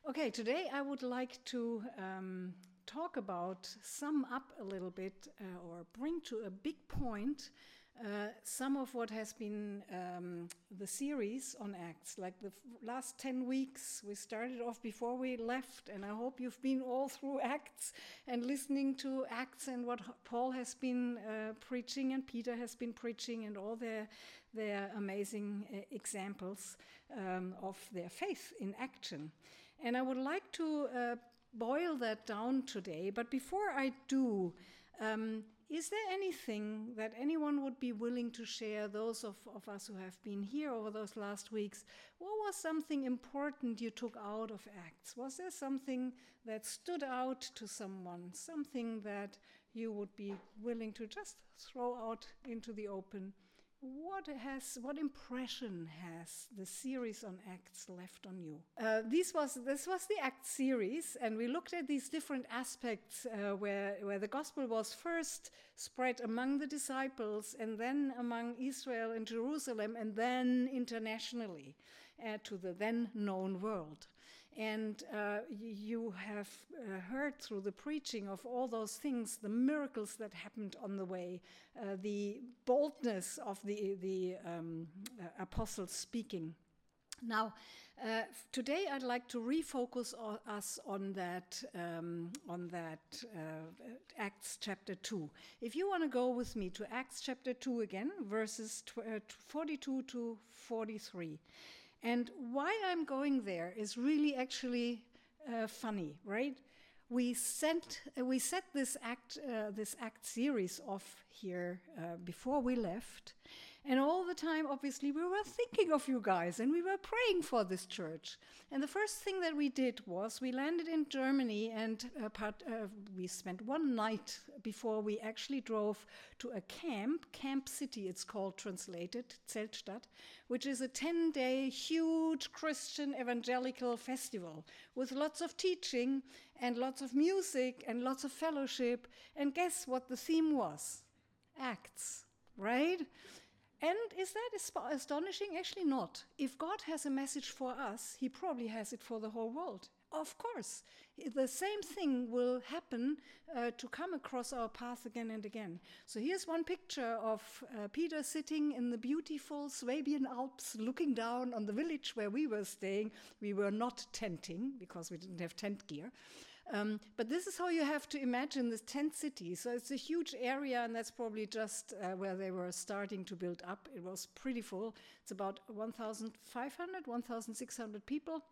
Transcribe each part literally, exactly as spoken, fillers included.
Okay, today I would like to um, talk about, sum up a little bit, uh, or bring to a big point uh, some of what has been um, the series on Acts. Like the f- last ten weeks, we started off before we left, and I hope you've been all through Acts and listening to Acts and what Paul has been uh, preaching and Peter has been preaching and all their, their amazing uh, examples um, of their faith in action. And I would like to uh, boil that down today. But before I do, um, is there anything that anyone would be willing to share, those of, of us who have been here over those last weeks? What was something important you took out of Acts? Was there something that stood out to someone, something that you would be willing to just throw out into the open? What has, what impression has the series on Acts left on you? Uh, this was this was the Acts series, and we looked at these different aspects uh, where where the gospel was first spread among the disciples, and then among Israel and Jerusalem, and then internationally uh, to the then known world. And uh, you have uh, heard through the preaching of all those things, the miracles that happened on the way, uh, the boldness of the, the um, uh, apostles speaking. Now, uh, today I'd like to refocus o- us on that, um, on that uh, Acts chapter two. If you want to go with me to Acts chapter two again, verses tw- uh, forty-two to forty-three. And why I'm going there is really actually uh, funny, right? We sent uh, we set this act uh, this act series off here uh, before we left, and all the time, obviously, we were thinking of you guys, and we were praying for this church. And the first thing that we did was we landed in Germany, and uh, part, uh, we spent one night before we actually drove to a camp, Camp City, it's called, translated, Zeltstadt, which is a ten-day huge Christian evangelical festival with lots of teaching and lots of music and lots of fellowship. And guess what the theme was? Acts, right? And is that astonishing? Actually not. If God has a message for us, he probably has it for the whole world. Of course, the same thing will happen uh, to come across our path again and again. So here's one picture of uh, Peter sitting in the beautiful Swabian Alps, looking down on the village where we were staying. We were not tenting because we didn't have tent gear. Um, but this is how you have to imagine this tent city. So it's a huge area, and that's probably just uh, where they were starting to build up. It was pretty full. It's about one thousand five hundred, one thousand six hundred people.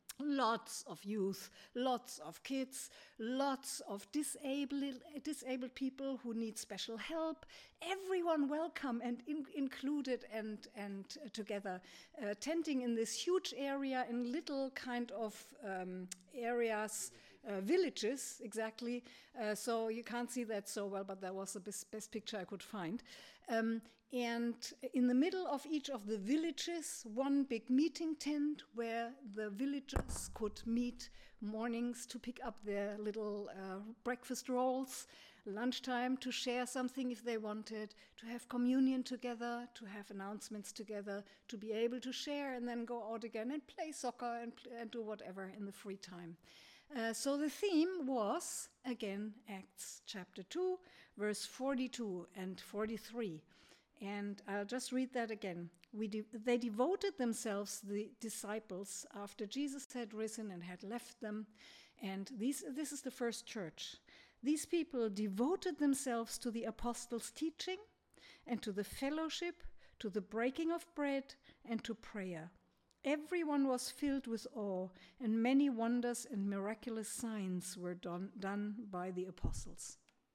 Lots of youth, lots of kids, lots of disabled disabled people who need special help. Everyone welcome and in, included and and uh, together, uh, tenting in this huge area in little kind of um, areas, uh, villages exactly. Uh, so you can't see that so well, but that was the best, best picture I could find. Um, And in the middle of each of the villages, one big meeting tent where the villagers could meet mornings to pick up their little uh, breakfast rolls, lunchtime to share something if they wanted, to have communion together, to have announcements together, to be able to share and then go out again and play soccer and, and do whatever in the free time. Uh, so the theme was, again, Acts chapter two, verse forty-two and forty-three. And I'll just read that again. We de- they devoted themselves, the disciples, after Jesus had risen and had left them. And these, this is the first church. These people devoted themselves to the apostles' teaching and to the fellowship, to the breaking of bread and to prayer. Everyone was filled with awe, and many wonders and miraculous signs were done, done by the apostles.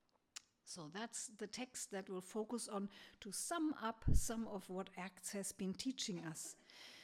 So that's the text that we'll focus on to sum up some of what Acts has been teaching us.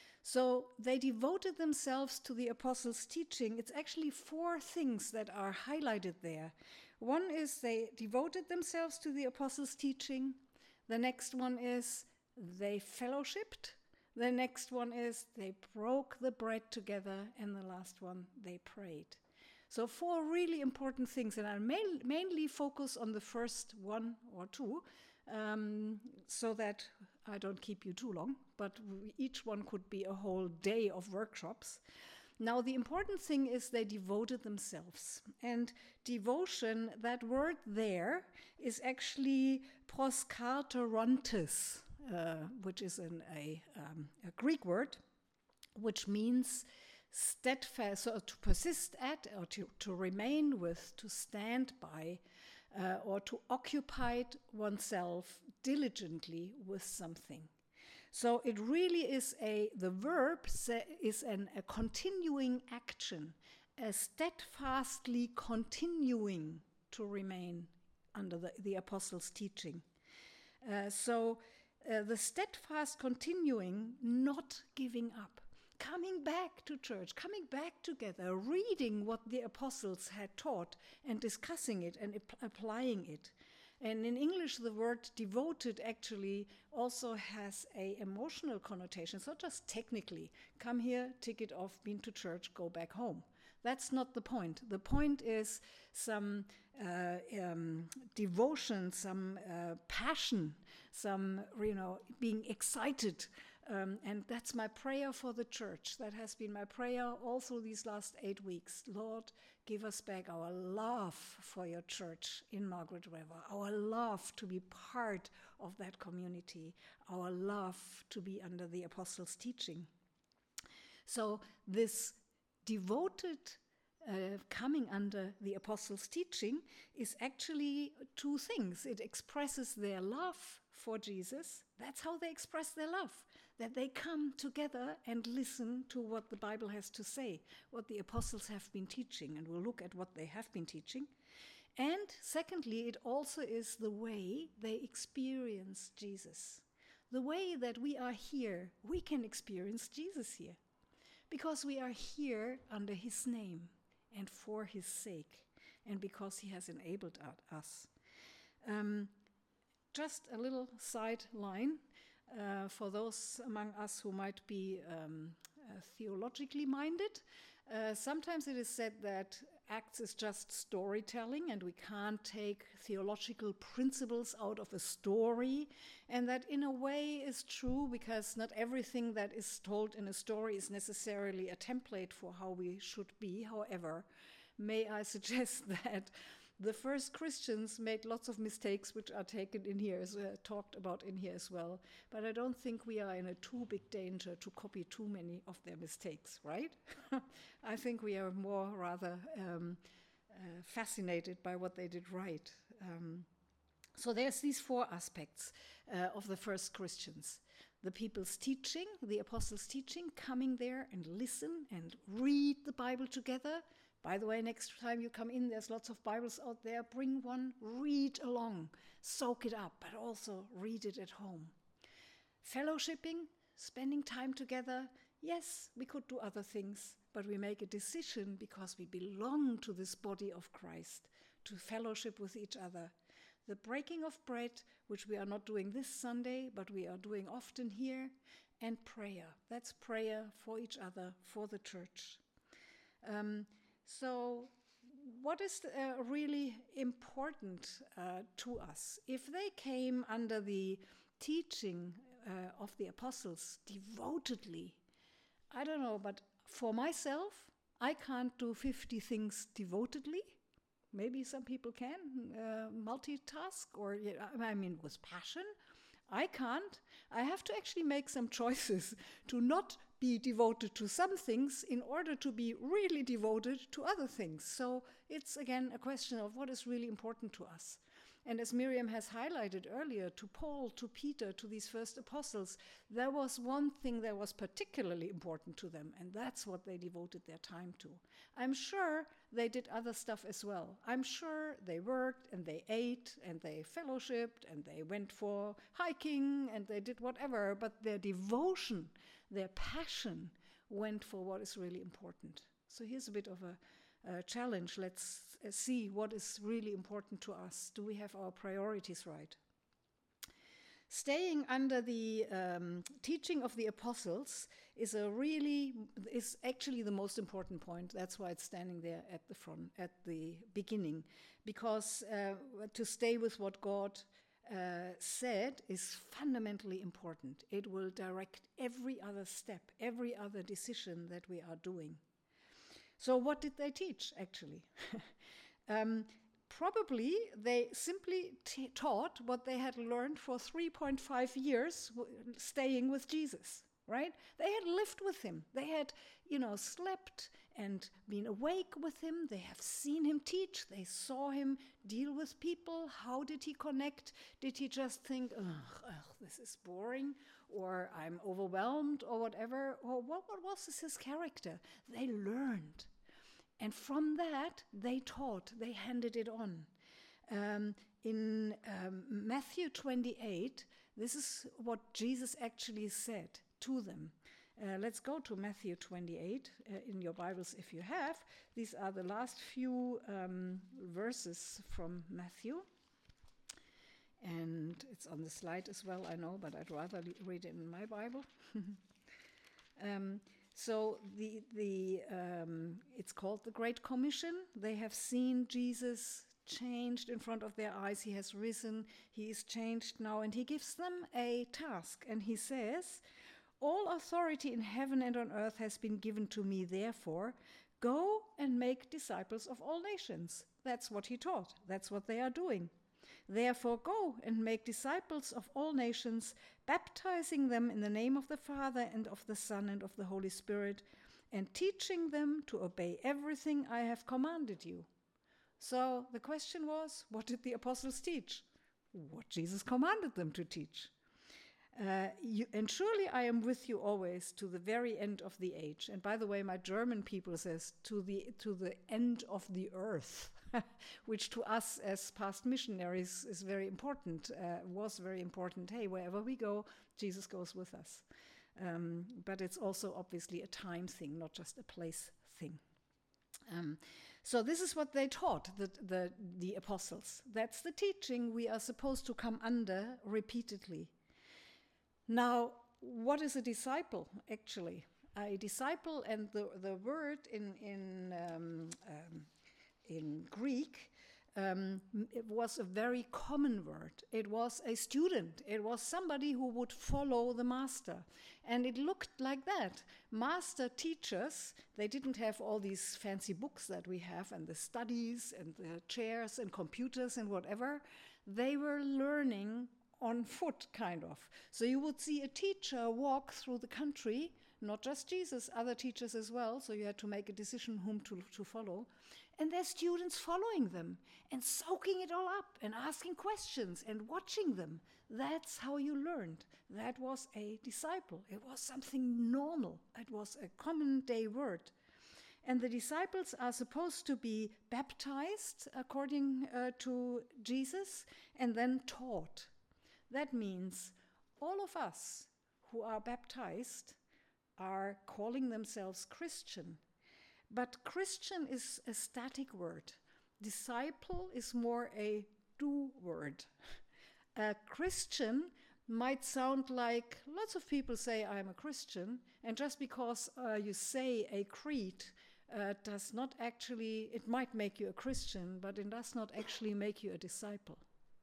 So they devoted themselves to the apostles' teaching. It's actually four things that are highlighted there. One is they devoted themselves to the apostles' teaching. The next one is they fellowshipped. The next one is they broke the bread together. And the last one, they prayed. So four really important things, and I'll main, mainly focus on the first one or two, um, so that I don't keep you too long, but each one could be a whole day of workshops. Now, the important thing is they devoted themselves. And devotion, that word there, is actually proskarterontes, uh, which is an, a, um, a Greek word, which means steadfast, or to persist at, or to, to remain with, to stand by, uh, or to occupy oneself diligently with something. So it really is a, the verb is an, a continuing action, a steadfastly continuing to remain under the, the apostles' teaching. Uh, so uh, the steadfast continuing, not giving up, coming back to church, coming back together, reading what the apostles had taught and discussing it and ap- applying it. And in English, the word devoted actually also has an emotional connotation. It's not just technically, come here, tick it off, been to church, go back home. That's not the point. The point is some uh, um, devotion, some uh, passion, some, you know, being excited. Um, and that's my prayer for the church. That has been my prayer also these last eight weeks. Lord, give us back our love for your church in Margaret River, our love to be part of that community, our love to be under the apostles' teaching. So this devoted uh, coming under the apostles' teaching is actually two things. It expresses their love for Jesus. That's how they express their love, that they come together and listen to what the Bible has to say, what the apostles have been teaching, and we'll look at what they have been teaching. And secondly, it also is the way they experience Jesus. The way that we are here, we can experience Jesus here, because we are here under his name and for his sake, and because he has enabled us. Um, just a little sideline. Uh, for those among us who might be um, uh, theologically minded, uh, sometimes it is said that Acts is just storytelling and we can't take theological principles out of a story, and that in a way is true, because not everything that is told in a story is necessarily a template for how we should be. However, may I suggest that the first Christians made lots of mistakes, which are taken in here, as uh, talked about in here as well. But I don't think we are in a too big danger to copy too many of their mistakes, right? I think we are more rather um, uh, fascinated by what they did right. Um, so there's these four aspects uh, of the first Christians. The people's teaching, the apostles' teaching, coming there and listen and read the Bible together. By the way, next time you come in, there's lots of Bibles out there. Bring one, read along, soak it up, but also read it at home. Fellowshipping, spending time together. Yes, we could do other things, but we make a decision because we belong to this body of Christ, to fellowship with each other. The breaking of bread, which we are not doing this Sunday, but we are doing often here, and prayer. That's prayer for each other, for the church. Um, So what is uh, really important uh, to us? If they came under the teaching uh, of the apostles devotedly, I don't know, but for myself, I can't do fifty things devotedly. Maybe some people can uh, multitask, or, I mean, with passion. I can't. I have to actually make some choices to not be devoted to some things in order to be really devoted to other things. So it's, again, a question of what is really important to us. And as Miriam has highlighted earlier, to Paul, to Peter, to these first apostles, there was one thing that was particularly important to them, and that's what they devoted their time to. I'm sure they did other stuff as well. I'm sure they worked and they ate and they fellowshipped and they went for hiking and they did whatever, but their devotion, their passion went for what is really important. So here's a bit of a Uh, challenge. Let's uh, see what is really important to us. Do we have our priorities right? Staying under the um, teaching of the apostles is a really is actually the most important point. That's why it's standing there at the front, at the beginning, because uh, to stay with what God uh, said is fundamentally important. It will direct every other step, every other decision that we are doing. So what did they teach, actually? um, probably they simply t- taught what they had learned for three point five years w- staying with Jesus, right? They had lived with him. They had, you know, slept and been awake with him. They have seen him teach. They saw him deal with people. How did he connect? Did he just think, ugh, ugh this is boring, or I'm overwhelmed, or whatever? Or what, what was his character? They learned. And from that, they taught, they handed it on. Um, in um, Matthew twenty-eight, this is what Jesus actually said to them. Uh, let's go to Matthew twenty-eight uh, in your Bibles if you have. These are the last few um, verses from Matthew. And it's on the slide as well, I know, but I'd rather le- read it in my Bible. um, So the the um, it's called the Great Commission. They have seen Jesus changed in front of their eyes. He has risen. He is changed now, and he gives them a task. And he says, "All authority in heaven and on earth has been given to me. Therefore, go and make disciples of all nations." That's what he taught. That's what they are doing. "Therefore, go and make disciples of all nations, baptizing them in the name of the Father and of the Son and of the Holy Spirit, and teaching them to obey everything I have commanded you." So the question was, what did the apostles teach? What Jesus commanded them to teach. Uh, you, and surely I am with you always to the very end of the age. And by the way, my German people says to the to the end of the earth, which to us as past missionaries is very important, uh, was very important. Hey, wherever we go, Jesus goes with us. Um, but it's also obviously a time thing, not just a place thing. Um, so this is what they taught, the, the, the apostles. That's the teaching we are supposed to come under repeatedly. Now, what is a disciple, actually? A disciple, and the, the word in, in, um, um, in Greek, um, it was a very common word. It was a student. It was somebody who would follow the master. And it looked like that. Master teachers, they didn't have all these fancy books that we have, and the studies, and the chairs, and computers, and whatever. They were learning on foot, kind of. So you would see a teacher walk through the country, not just Jesus, other teachers as well, so you had to make a decision whom to, to follow, and their students following them, and soaking it all up, and asking questions, and watching them. That's how you learned. That was a disciple. It was something normal. It was a common day word. And the disciples are supposed to be baptized, according uh, to Jesus, and then taught. That means all of us who are baptized are calling themselves Christian. But Christian is a static word. Disciple is more a do word. A Christian might sound like lots of people say, I'm a Christian, and just because uh, you say a creed uh, does not actually, it might make you a Christian, but it does not actually make you a disciple.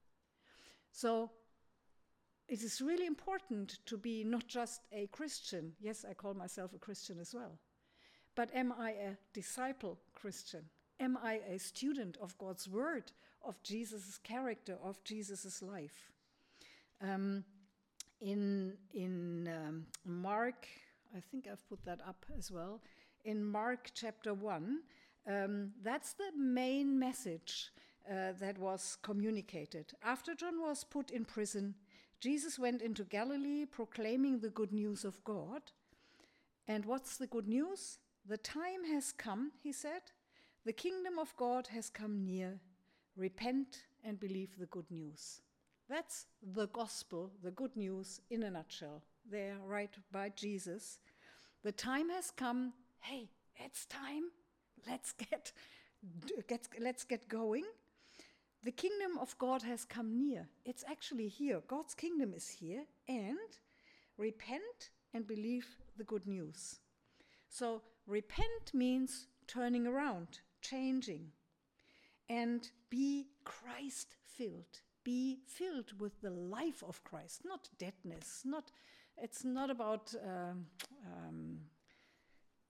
So it is really important to be not just a Christian. Yes, I call myself a Christian as well. But am I a disciple Christian? Am I a student of God's word, of Jesus' character, of Jesus' life? Um, in in um, Mark, I think I've put that up as well, in Mark chapter one, um, that's the main message uh, that was communicated. After John was put in prison, Jesus went into Galilee proclaiming the good news of God. And what's the good news? The time has come, he said. The kingdom of God has come near. Repent and believe the good news. That's the gospel, the good news in a nutshell. There, right by Jesus. The time has come. Hey, it's time. Let's get, get, let's get going. The kingdom of God has come near. It's actually here. God's kingdom is here. And repent and believe the good news. So repent means turning around, changing. And be Christ-filled. Be filled with the life of Christ, not deadness. Not, it's not about um, um,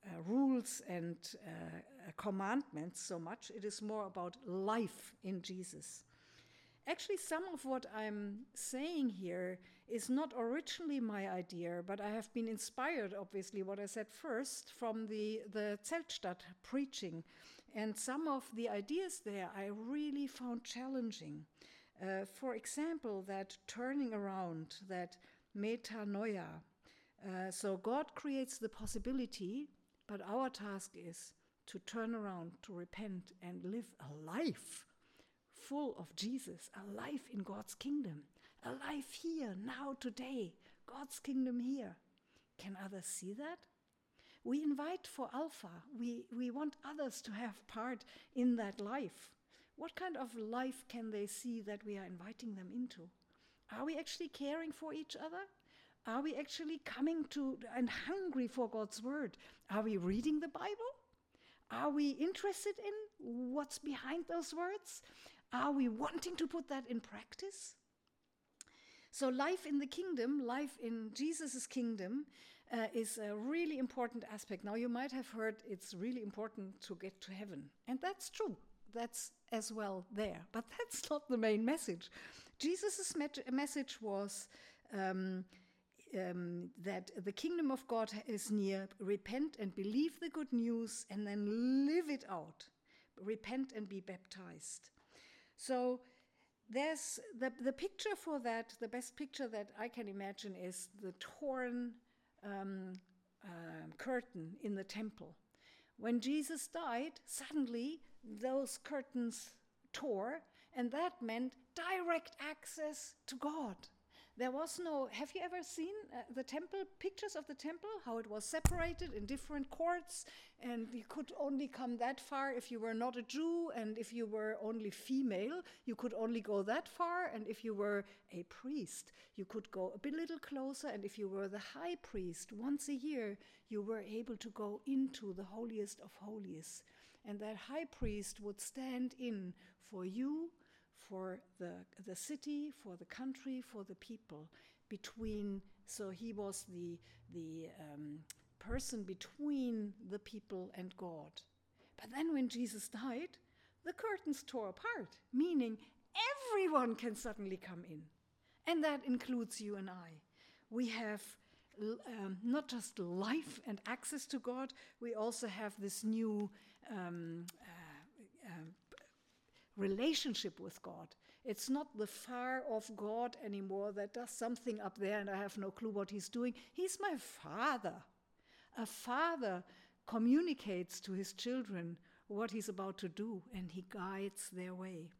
uh, rules and uh, commandments so much. It is more about life in Jesus. Actually, some of what I'm saying here is not originally my idea, but I have been inspired, obviously, what I said first, from the, the Zeltstadt preaching. And some of the ideas there I really found challenging. Uh, for example, that turning around, that metanoia. Uh, so God creates the possibility, but our task is to turn around, to repent, and live a life full of Jesus, a life in God's kingdom, a life here, now, today, God's kingdom here. Can others see that? We invite for Alpha. We, we want others to have part in that life. What kind of life can they see that we are inviting them into? Are we actually caring for each other? Are we actually coming to and hungry for God's word? Are we reading the Bible? Are we interested in what's behind those words? Are we wanting to put that in practice? So life in the kingdom, life in Jesus' kingdom, uh, is a really important aspect. Now, you might have heard it's really important to get to heaven. And that's true. That's as well there. But that's not the main message. Jesus' met- message was um, um, that the kingdom of God is near. Repent and believe the good news and then live it out. Repent and be baptized. So there's the, the picture for that, the best picture that I can imagine is the torn um, uh, curtain in the temple. When Jesus died, suddenly those curtains tore, and that meant direct access to God. There was no, have you ever seen uh, the temple, pictures of the temple, how it was separated in different courts, and you could only come that far if you were not a Jew, and if you were only female, you could only go that far, and if you were a priest, you could go a bit little closer, and if you were the high priest, once a year, you were able to go into the holiest of holies. And that high priest would stand in for you, for the the city, for the country, for the people, between, so he was the, the um, person between the people and God. But then when Jesus died, the curtains tore apart, meaning everyone can suddenly come in. And that includes you and I. We have um, not just life and access to God, we also have this new um, uh, uh, relationship with God. It's not the far off God anymore that does something up there and I have no clue what he's doing. He's my Father. A father communicates to his children what he's about to do, and he guides their way.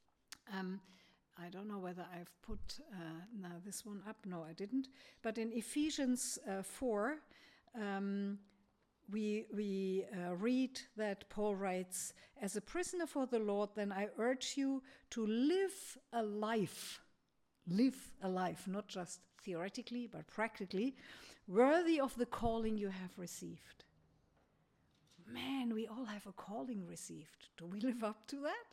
Um, I don't know whether I've put uh, now this one up. No, I didn't. But in Ephesians uh, four, um, we we uh, read that Paul writes, "As a prisoner for the Lord, then I urge you to live a life, live a life, not just theoretically, but practically, worthy of the calling you have received." Man, we all have a calling received. Do we live up to that?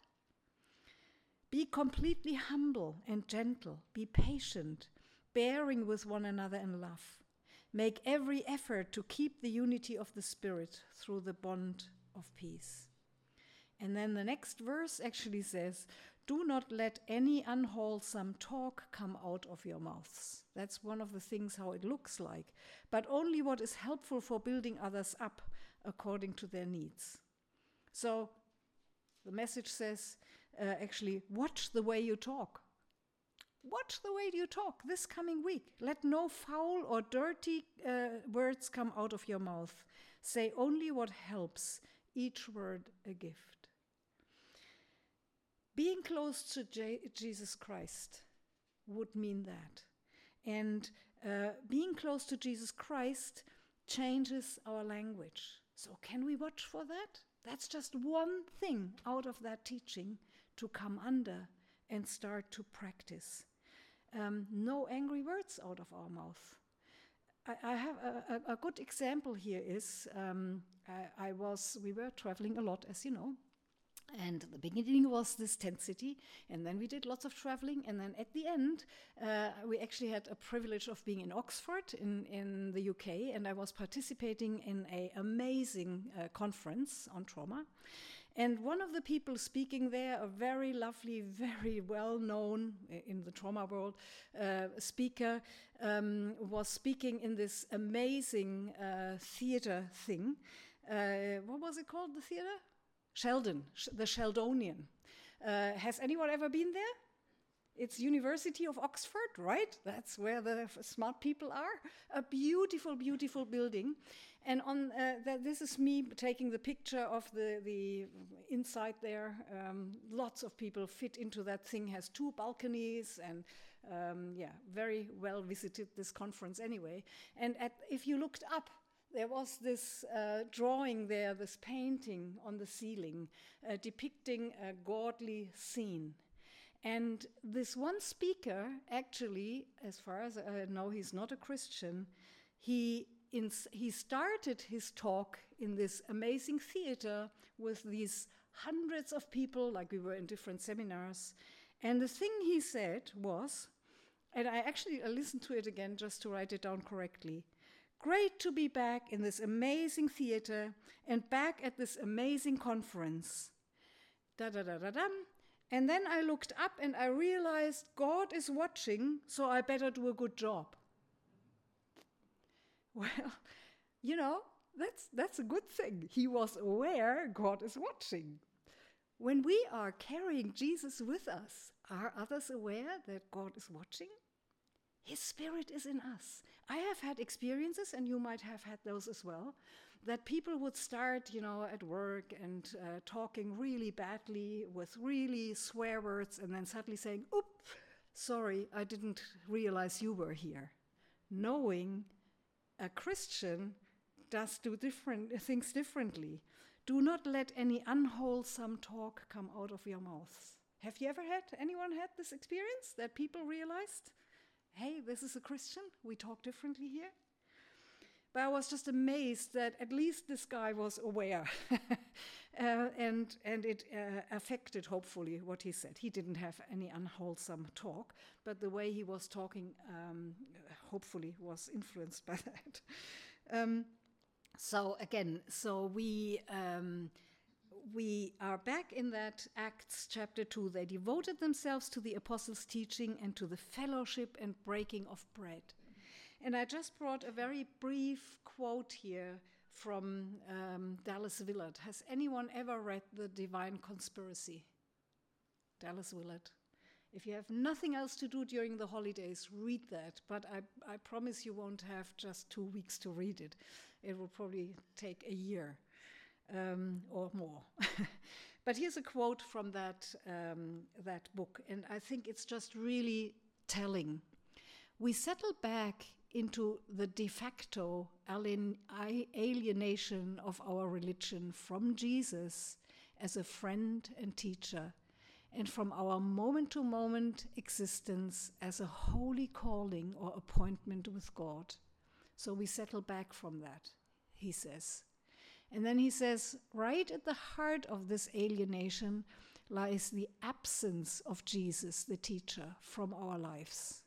Be completely humble and gentle. Be patient, bearing with one another in love. Make every effort to keep the unity of the Spirit through the bond of peace. And then the next verse actually says, "Do not let any unwholesome talk come out of your mouths." That's one of the things how it looks like. But only what is helpful for building others up according to their needs. So the message says, uh, actually, watch the way you talk. Watch the way you talk this coming week. Let no foul or dirty uh, words come out of your mouth. Say only what helps, each word a gift. Being close to J- Jesus Christ would mean that. And uh, being close to Jesus Christ changes our language. So can we watch for that? That's just one thing out of that teaching to come under and start to practice. Um, no angry words out of our mouth. I, I have a, a, a good example here is, um, I, I was, we were traveling a lot, as you know, And the beginning was this tent city, and then we did lots of traveling, and then at the end, uh, we actually had a privilege of being in Oxford in, in the U K, and I was participating in an amazing uh, conference on trauma. And one of the people speaking there, a very lovely, very well-known in the trauma world uh, speaker, um, was speaking in this amazing uh, theater thing. Uh, what was it called, the theater? Sheldon, the Sheldonian. Uh, has anyone ever been there? It's University of Oxford, right? That's where the f- smart people are. A beautiful, beautiful building. And on uh, th- this is me taking the picture of the, the inside there. Um, lots of people fit into that thing, has two balconies, and um, yeah, very well visited this conference anyway. And at, if you looked up, there was this uh, drawing there, this painting on the ceiling, uh, depicting a godly scene. And this one speaker, actually, as far as I know, he's not a Christian. He ins- he started his talk in this amazing theater with these hundreds of people, like we were in different seminars. And the thing he said was, and I actually I listened to it again just to write it down correctly, "Great to be back in this amazing theater and back at this amazing conference. Da da da da dum. And then I looked up and I realized God is watching, so I better do a good job." Well, you know, that's that's a good thing. He was aware God is watching. When we are carrying Jesus with us, are others aware that God is watching? His Spirit is in us. I have had experiences, and you might have had those as well, that people would start, you know, at work and uh, talking really badly with really swear words, and then suddenly saying, "Oop, sorry, I didn't realize you were here." Knowing a Christian does do different things differently. Do not let any unwholesome talk come out of your mouth. Have you ever had, anyone had this experience that people realized, hey, this is a Christian, we talk differently here? But I was just amazed that at least this guy was aware. uh, and and it uh, affected, hopefully, what he said. He didn't have any unwholesome talk, but the way he was talking, um, hopefully, was influenced by that. Um, so again, so we... Um, We are back in that Acts chapter two. They devoted themselves to the apostles' teaching and to the fellowship and breaking of bread. And I just brought a very brief quote here from um, Dallas Willard. Has anyone ever read The Divine Conspiracy? Dallas Willard. If you have nothing else to do during the holidays, read that. But I, I promise you won't have just two weeks to read it. It will probably take a year. Um, or more. But here's a quote from that, um, that book, and I think it's just really telling. We settle back into the de facto alien, alienation of our religion from Jesus as a friend and teacher, and from our moment-to-moment existence as a holy calling or appointment with God. So we settle back from that, he says. And then he says, right at the heart of this alienation lies the absence of Jesus, the teacher, from our lives.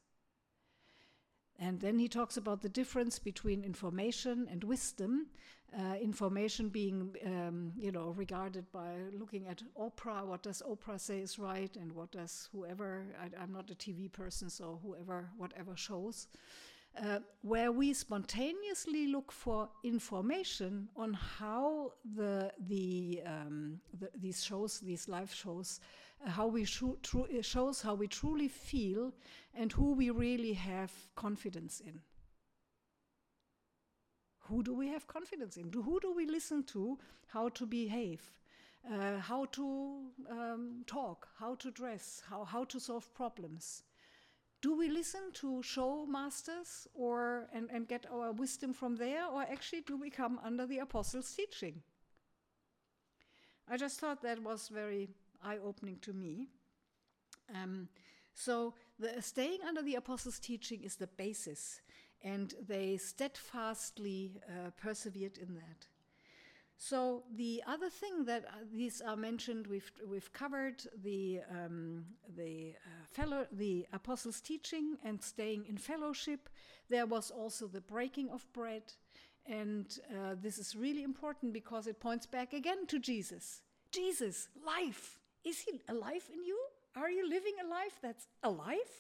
And then he talks about the difference between information and wisdom. Uh, information being, um, you know, regarded by looking at Oprah, what does Oprah say is right, and what does whoever, I, I'm not a T V person, so whoever, whatever shows. Uh, where we spontaneously look for information on how the the, um, the these shows, these live shows, uh, how we sho- tru- uh, shows how we truly feel and who we really have confidence in. Who do we have confidence in? Do, who do we listen to? How to behave? Uh, how to um, talk? How to dress? How how to solve problems? Do we listen to show masters or and, and get our wisdom from there, or actually do we come under the apostles' teaching? I just thought that was very eye-opening to me. Um, so the staying under the apostles' teaching is the basis, and they steadfastly uh, persevered in that. So the other thing that uh, these are mentioned, we've we've covered the um, the uh, fellow the apostles' teaching and staying in fellowship. There was also the breaking of bread, and uh, this is really important because it points back again to Jesus. Jesus, life, is he alive in you? Are you living a life that's alive?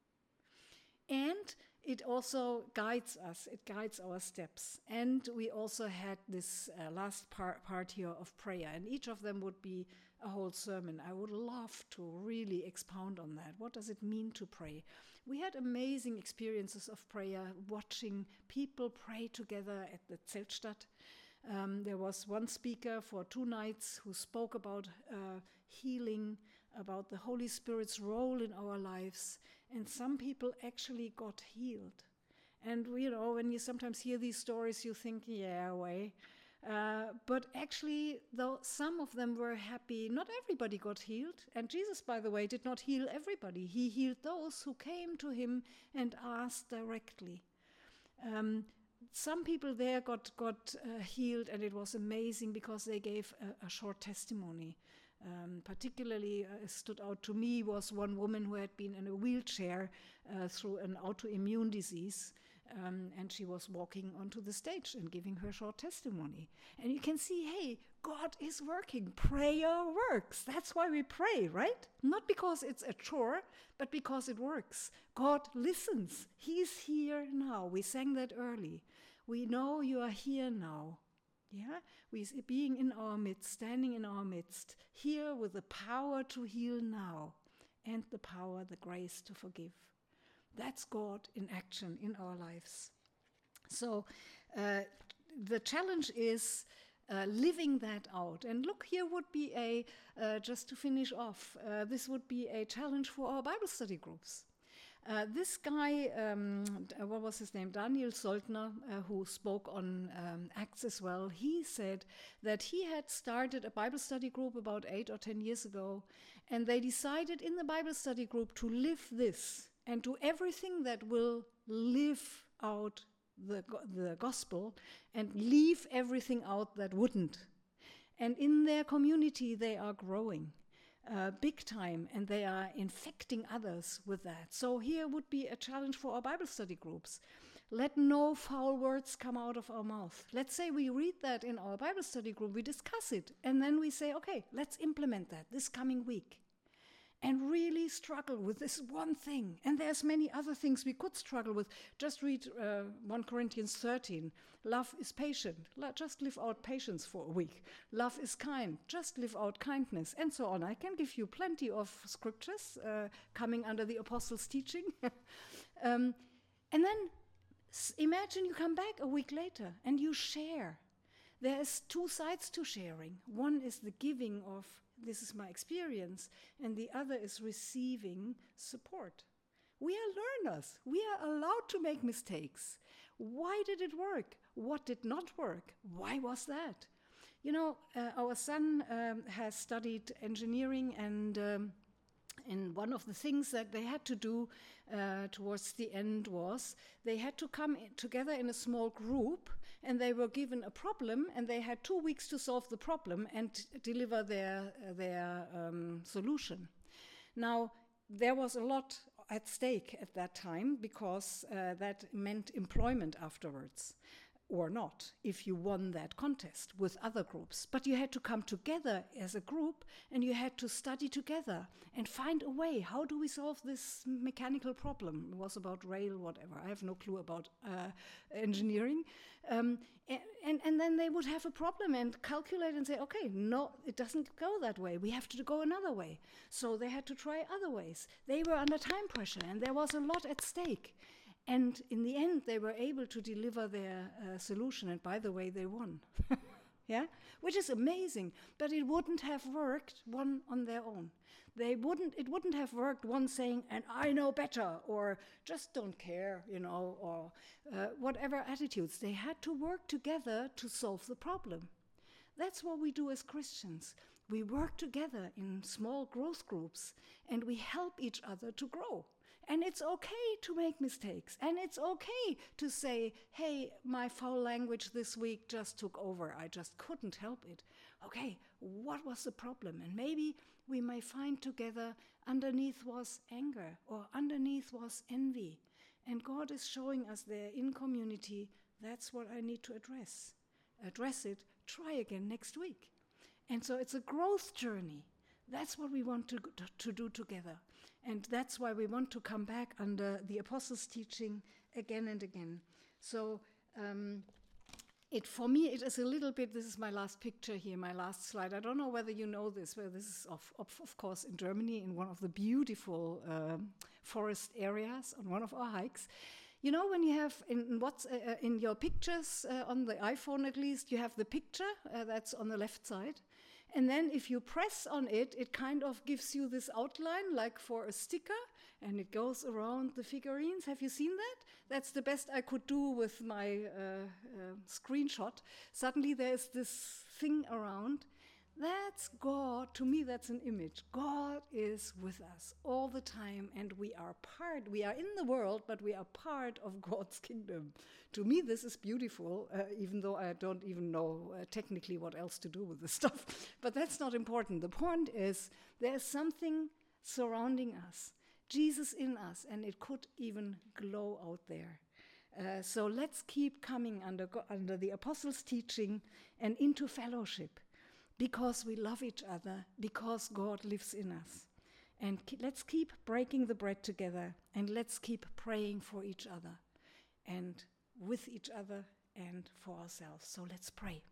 And it also guides us, it guides our steps. And we also had this uh, last par- part here of prayer, and each of them would be a whole sermon. I would love to really expound on that. What does it mean to pray? We had amazing experiences of prayer, watching people pray together at the Zeltstadt. Um, there was one speaker for two nights who spoke about uh, healing, about the Holy Spirit's role in our lives, and some people actually got healed. And, you know, when you sometimes hear these stories, you think, yeah, way. Uh, but actually, though some of them were happy, not everybody got healed. And Jesus, by the way, did not heal everybody. He healed those who came to him and asked directly. Um, some people there got, got uh, healed, and it was amazing because they gave a, a short testimony. Um, particularly uh, stood out to me was one woman who had been in a wheelchair uh, through an autoimmune disease, um, and she was walking onto the stage and giving her short testimony. And you can see, hey, God is working. Prayer works. That's why we pray, right? Not because it's a chore, but because it works. God listens. He's here now. We sang that early. We know you are here now. Yeah, we being in our midst, standing in our midst, here with the power to heal now and the power, the grace to forgive. That's God in action in our lives. So uh, the challenge is uh, living that out. And look, here would be a, uh, just to finish off, uh, this would be a challenge for our Bible study groups. Uh, this guy, um, what was his name? Daniel Soltner, uh, who spoke on um, Acts as well, he said that he had started a Bible study group about eight or ten years ago, and they decided in the Bible study group to live this and do everything that will live out the, the gospel and leave everything out that wouldn't. And in their community, they are growing. Uh, big time, and they are infecting others with that. So here would be a challenge for our Bible study groups. Let no foul words come out of our mouth. Let's say we read that in our Bible study group, we discuss it, and then we say, okay, let's implement that this coming week. And really struggle with this one thing. And there's many other things we could struggle with. Just read uh, First Corinthians thirteen. Love is patient. Just live out patience for a week. Love is kind. Just live out kindness, and so on. I can give you plenty of scriptures uh, coming under the apostles' teaching. um, and then s- imagine you come back a week later and you share. There's two sides to sharing. One is the giving of, this is my experience, and the other is receiving support. We are learners. We are allowed to make mistakes. Why did it work? What did not work? Why was that? You know, uh, our son um, has studied engineering, and um, and one of the things that they had to do uh, towards the end was they had to come in together in a small group, and they were given a problem, and they had two weeks to solve the problem and t- deliver their uh, their um, solution. Now, there was a lot at stake at that time because uh, that meant employment afterwards. Or not, if you won that contest with other groups. But you had to come together as a group, and you had to study together and find a way. How do we solve this mechanical problem? It was about rail, whatever. I have no clue about uh, engineering. Um, and, and, and then they would have a problem and calculate and say, okay, no, it doesn't go that way. We have to go another way. So they had to try other ways. They were under time pressure, and there was a lot at stake. And in the end, they were able to deliver their uh, solution. And by the way, they won. Yeah, which is amazing. But it wouldn't have worked one on their own. They wouldn't. It wouldn't have worked one saying, "And I know better," or "just don't care," you know, or uh, whatever attitudes. They had to work together to solve the problem. That's what we do as Christians. We work together in small growth groups, and we help each other to grow. And it's okay to make mistakes. And it's okay to say, hey, my foul language this week just took over. I just couldn't help it. Okay, what was the problem? And maybe we may find together underneath was anger or underneath was envy. And God is showing us there in community, that's what I need to address. Address it, try again next week. And so it's a growth journey. That's what we want to, to do together. And that's why we want to come back under the Apostles' teaching again and again. So um, it for me, it is a little bit, this is my last picture here, my last slide. I don't know whether you know this, but this is of, of, of course in Germany, in one of the beautiful um, forest areas on one of our hikes. You know, when you have in what's uh, in your pictures uh, on the iPhone at least, you have the picture uh, that's on the left side. And then if you press on it, it kind of gives you this outline like for a sticker, and it goes around the figurines. Have you seen that? That's the best I could do with my uh, uh, screenshot. Suddenly there's this thing around. That's God. To me, that's an image. God is with us all the time, and we are part, we are in the world, but we are part of God's kingdom. To me, this is beautiful, uh, even though I don't even know uh, technically what else to do with this stuff. But that's not important. The point is, there's something surrounding us, Jesus in us, and it could even glow out there. Uh, so let's keep coming under, under the Apostles' teaching and into fellowship. Because we love each other, because God lives in us. And ke- let's keep breaking the bread together, and let's keep praying for each other, and with each other, and for ourselves. So let's pray.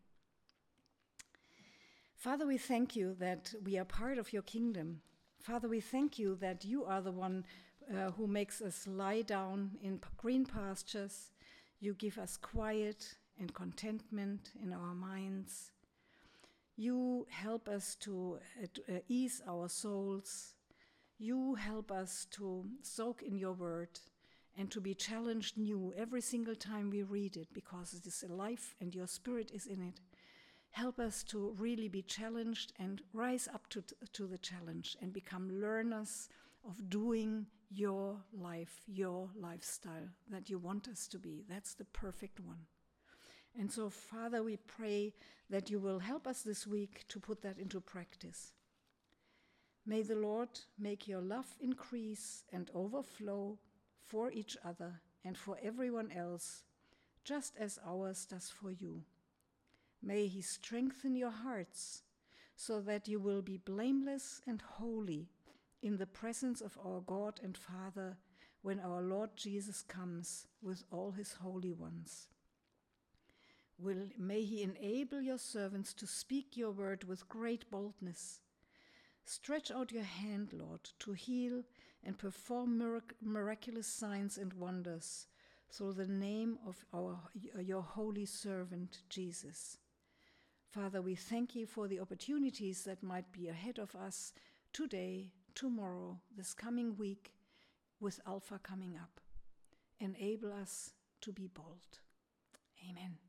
Father, we thank you that we are part of your kingdom. Father, we thank you that you are the one uh, who makes us lie down in p- green pastures. You give us quiet and contentment in our minds. You help us to uh, to, uh, ease our souls. You help us to soak in your word and to be challenged new every single time we read it, because it is alive and your spirit is in it. Help us to really be challenged and rise up to, to the challenge and become learners of doing your life, your lifestyle that you want us to be. That's the perfect one. And so, Father, we pray that you will help us this week to put that into practice. May the Lord make your love increase and overflow for each other and for everyone else, just as ours does for you. May he strengthen your hearts so that you will be blameless and holy in the presence of our God and Father when our Lord Jesus comes with all his holy ones. Will, may he enable your servants to speak your word with great boldness. Stretch out your hand, Lord, to heal and perform mirac- miraculous signs and wonders through the name of our, your holy servant, Jesus. Father, we thank you for the opportunities that might be ahead of us today, tomorrow, this coming week, with Alpha coming up. Enable us to be bold. Amen.